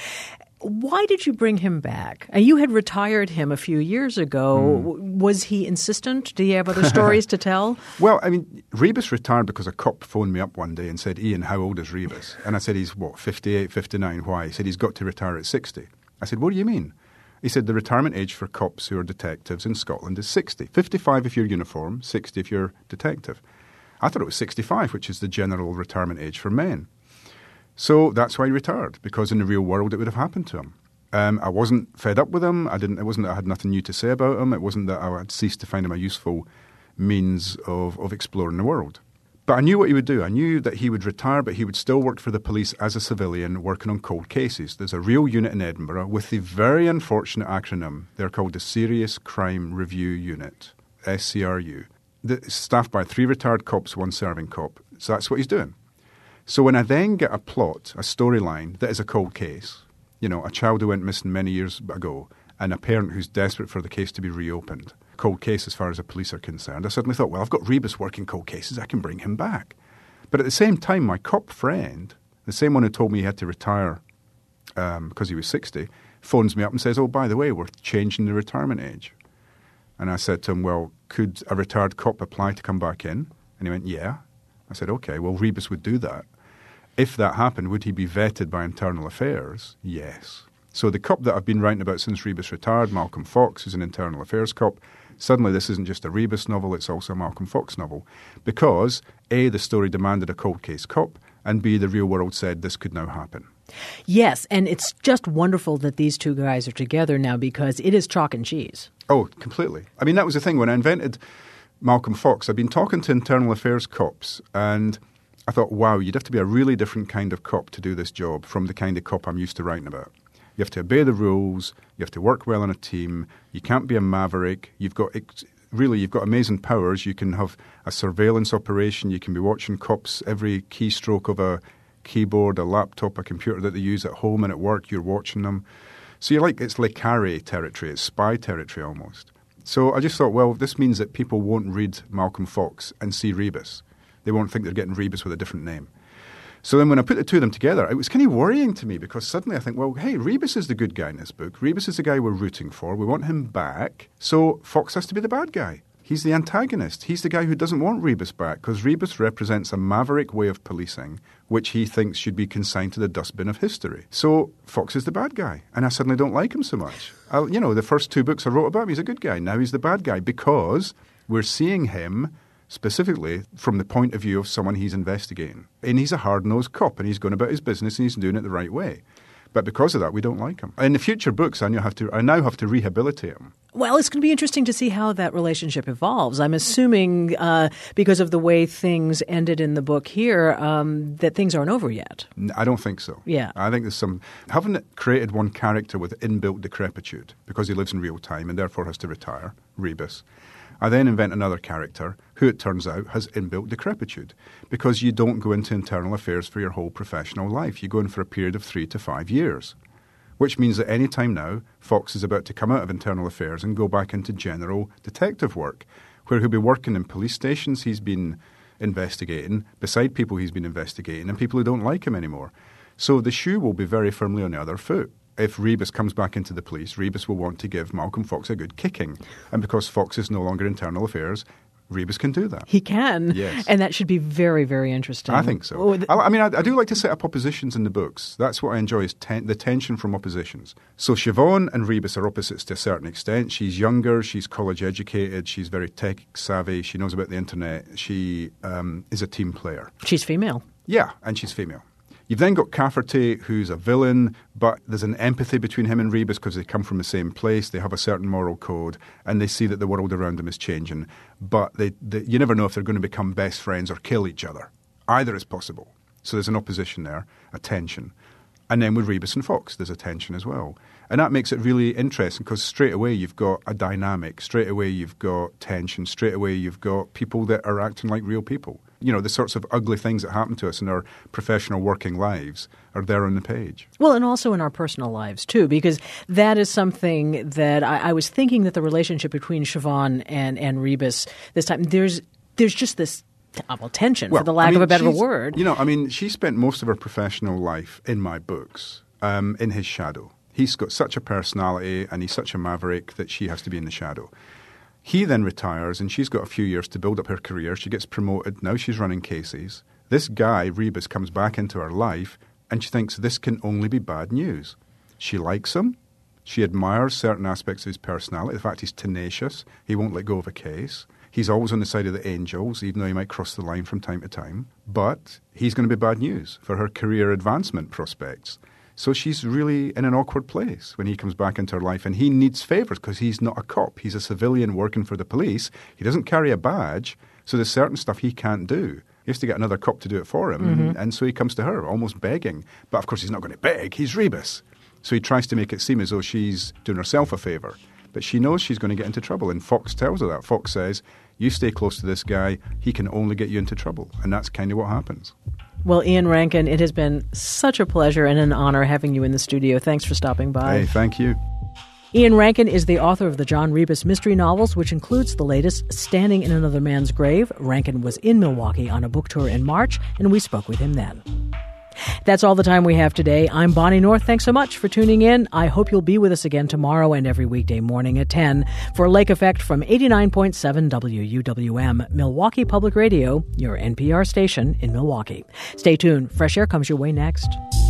Why did you bring him back? Uh, You had retired him a few years ago. Hmm. Was he insistent? Do you have other stories to tell? Well, I mean, Rebus retired because a cop phoned me up one day and said, Ian, how old is Rebus? And I said, he's, what, fifty-eight, fifty-nine? Why? He said, he's got to retire at sixty. I said, what do you mean? He said, the retirement age for cops who are detectives in Scotland is sixty. fifty-five if you're uniform, sixty if you're detective. I thought it was sixty-five, which is the general retirement age for men. So that's why he retired, because in the real world it would have happened to him. Um, I wasn't fed up with him. I didn't. It wasn't that I had nothing new to say about him. It wasn't that I had ceased to find him a useful means of, of exploring the world. But I knew what he would do. I knew that he would retire, but he would still work for the police as a civilian working on cold cases. There's a real unit in Edinburgh with the very unfortunate acronym. They're called the Serious Crime Review Unit, S C R U. It's staffed by three retired cops, one serving cop. So that's what he's doing. So when I then get a plot, a storyline that is a cold case, you know, a child who went missing many years ago and a parent who's desperate for the case to be reopened, cold case as far as the police are concerned, I suddenly thought, well, I've got Rebus working cold cases, I can bring him back. But at the same time, my cop friend, the same one who told me he had to retire um, because he was sixty, phones me up and says, oh, by the way, we're changing the retirement age. And I said to him, well, could a retired cop apply to come back in? And he went, yeah. I said, okay, well, Rebus would do that. If that happened, would he be vetted by Internal Affairs? Yes. So the cop that I've been writing about since Rebus retired, Malcolm Fox, who's an Internal Affairs cop, suddenly this isn't just a Rebus novel, it's also a Malcolm Fox novel. Because, A, the story demanded a cold case cop, and B, the real world said this could now happen. Yes, and it's just wonderful that these two guys are together now because it is chalk and cheese. Oh, completely. I mean, that was the thing. When I invented Malcolm Fox, I'd been talking to Internal Affairs cops, and I thought, wow, you'd have to be a really different kind of cop to do this job from the kind of cop I'm used to writing about. You have to obey the rules. You have to work well on a team. You can't be a maverick. You've got really, you've got amazing powers. You can have a surveillance operation. You can be watching cops every keystroke of a keyboard, a laptop, a computer that they use at home and at work. You're watching them. So you're like, it's Le Carré territory. It's spy territory almost. So I just thought, well, this means that people won't read Malcolm Fox and see Rebus. They won't think they're getting Rebus with a different name. So then when I put the two of them together, it was kind of worrying to me because suddenly I think, well, hey, Rebus is the good guy in this book. Rebus is the guy we're rooting for. We want him back. So Fox has to be the bad guy. He's the antagonist. He's the guy who doesn't want Rebus back because Rebus represents a maverick way of policing which he thinks should be consigned to the dustbin of history. So Fox is the bad guy. And I suddenly don't like him so much. I'll, you know, the first two books I wrote about him, he's a good guy. Now he's the bad guy because we're seeing him specifically from the point of view of someone he's investigating. And he's a hard-nosed cop, and he's going about his business, and he's doing it the right way. But because of that, we don't like him. In the future books, I now have to, I now have to rehabilitate him. Well, it's going to be interesting to see how that relationship evolves. I'm assuming, uh, because of the way things ended in the book here, um, that things aren't over yet. I don't think so. Yeah. I think there's some... Having created one character with inbuilt decrepitude, because he lives in real time and therefore has to retire, Rebus, I then invent another character who, it turns out, has inbuilt decrepitude, because you don't go into internal affairs for your whole professional life. You go in for a period of three to five years, which means that any time now, Fox is about to come out of internal affairs and go back into general detective work, where he'll be working in police stations he's been investigating, beside people he's been investigating, and people who don't like him anymore. So the shoe will be very firmly on the other foot. If Rebus comes back into the police, Rebus will want to give Malcolm Fox a good kicking. And because Fox is no longer internal affairs, Rebus can do that. He can. Yes. And that should be very, very interesting. I think so. Oh, th- I, I mean, I, I do like to set up oppositions in the books. That's what I enjoy, is ten, the tension from oppositions. So Siobhan and Rebus are opposites to a certain extent. She's younger, she's college educated, she's very tech savvy, she knows about the internet, she um, is a team player. She's female. Yeah, and she's female. You've then got Cafferty, who's a villain, but there's an empathy between him and Rebus because they come from the same place, they have a certain moral code, and they see that the world around them is changing. But they, they, you never know if they're going to become best friends or kill each other. Either is possible. So there's an opposition there, a tension. And then with Rebus and Fox, there's a tension as well. And that makes it really interesting because straight away you've got a dynamic, straight away you've got tension, straight away you've got people that are acting like real people. You know, the sorts of ugly things that happen to us in our professional working lives are there on the page. Well, and also in our personal lives, too, because that is something that I, I was thinking that the relationship between Siobhan and, and Rebus this time, there's there's just this well, tension, well, for the lack I mean, of a better she's- word. You know, I mean, she spent most of her professional life in my books, um, in his shadow. He's got such a personality and he's such a maverick that she has to be in the shadow. He then retires and she's got a few years to build up her career. She gets promoted. Now she's running cases. This guy, Rebus, comes back into her life and she thinks this can only be bad news. She likes him. She admires certain aspects of his personality. The fact he's tenacious. He won't let go of a case. He's always on the side of the angels, even though he might cross the line from time to time. But he's going to be bad news for her career advancement prospects. So she's really in an awkward place when he comes back into her life, and he needs favours because he's not a cop. He's a civilian working for the police. He doesn't carry a badge, so there's certain stuff he can't do. He has to get another cop to do it for him, mm-hmm. and, and so he comes to her, almost begging. But of course he's not going to beg, he's Rebus. So he tries to make it seem as though she's doing herself a favour. But she knows she's going to get into trouble, and Fox tells her that. Fox says, you stay close to this guy, he can only get you into trouble. And that's kind of what happens. Well, Ian Rankin, it has been such a pleasure and an honor having you in the studio. Thanks for stopping by. Hey, thank you. Ian Rankin is the author of the John Rebus mystery novels, which includes the latest, Standing in Another Man's Grave. Rankin was in Milwaukee on a book tour in March, and we spoke with him then. That's all the time we have today. I'm Bonnie North. Thanks so much for tuning in. I hope you'll be with us again tomorrow and every weekday morning at ten for Lake Effect from eighty-nine point seven W U W M, Milwaukee Public Radio, your N P R station in Milwaukee. Stay tuned. Fresh Air comes your way next.